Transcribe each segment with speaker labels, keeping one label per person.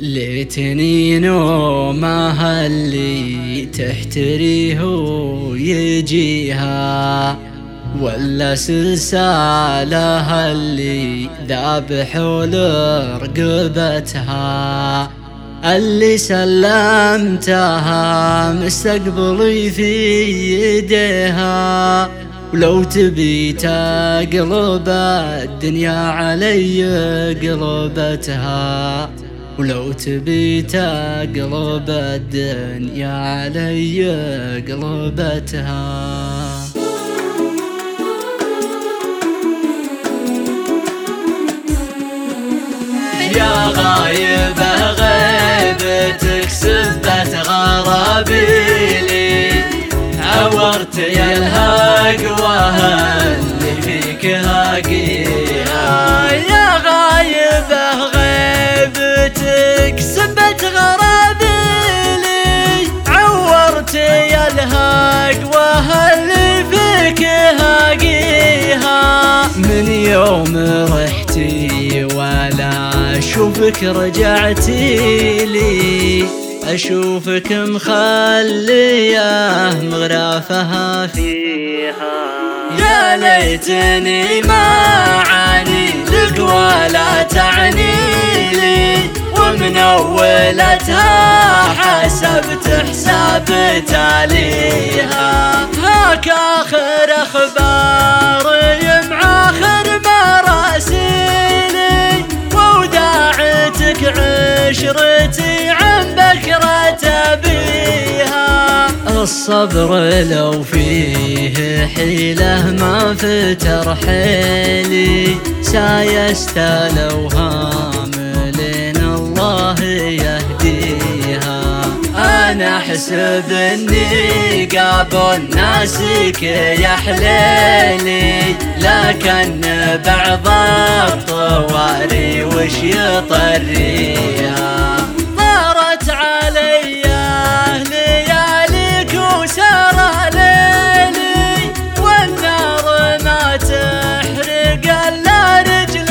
Speaker 1: ليتني نومها اللي تحتريه ويجيها، ولا سلسالها اللي ذابح رقبتها، اللي سلمتها مستقبلي في يديها، ولو تبي تقلب الدنيا علي قلبتها، ولو تبي تقلب الدنيا علي قلبتها. يا غايبة غيبتك سبت غرابيلي، عورت يا الهقوة اللي فيك هاقيها. يا غايبة غيبتك سبت غرابيلي، عورت يا الهقوة اللي فيك هاقيها. من يوم رحتي ولا أشوفك رجعتي لي، أشوفك مخلية مغرافها فيها. يا ليتني ما أعاني لك ولا تعني لي، ومن أولتها حسبت حساب تاليها. هاك آخر أخباري مع آخر مراسيلي، ووداعتك عشرتي عن بكرة بيها. الصبر لو فيه حيلة ما فتر حيلي، سايست الأوهام لين الله يهديها. أنا أحسب إني قابل ناسك يا حليلي، لكن بعض الطواري وش يطريها. طارت علي لياليك وسار ليلي، والنار ما تحرق إلا رجل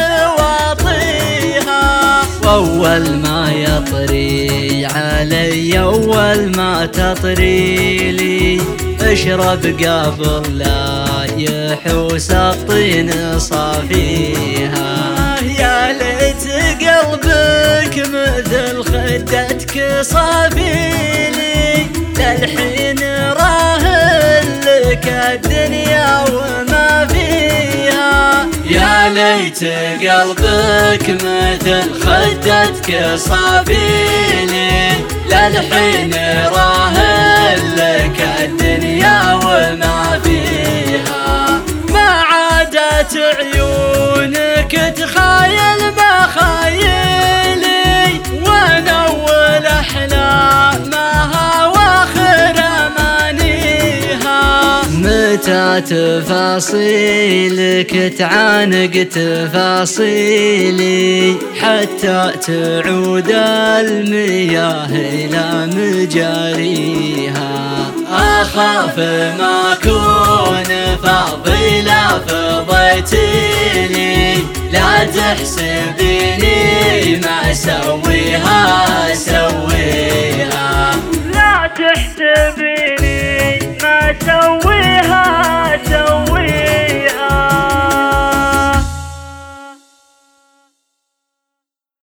Speaker 1: واطيها. وأول ما يطري علي أول ما تطري لي، اشرب قبل لا يحوس الطين صافيها. يا ليت قلبك مثل خدتك صافيلي، للحين راهن لك الدنيا وما فيها. يا ليت قلبك مثل خدتك صافيلي، للحين راهن لك الدنيا وما فيها. ما عادت عيونك تخايل مخايلي، ونول أحلامها واخر أمانيها. متى تفاصيلك تعانق تفاصيلي، حتى تعود المياه إلى مجاريها. أخاف ما أكون فاضلة فضيتيني، لا تحسبيني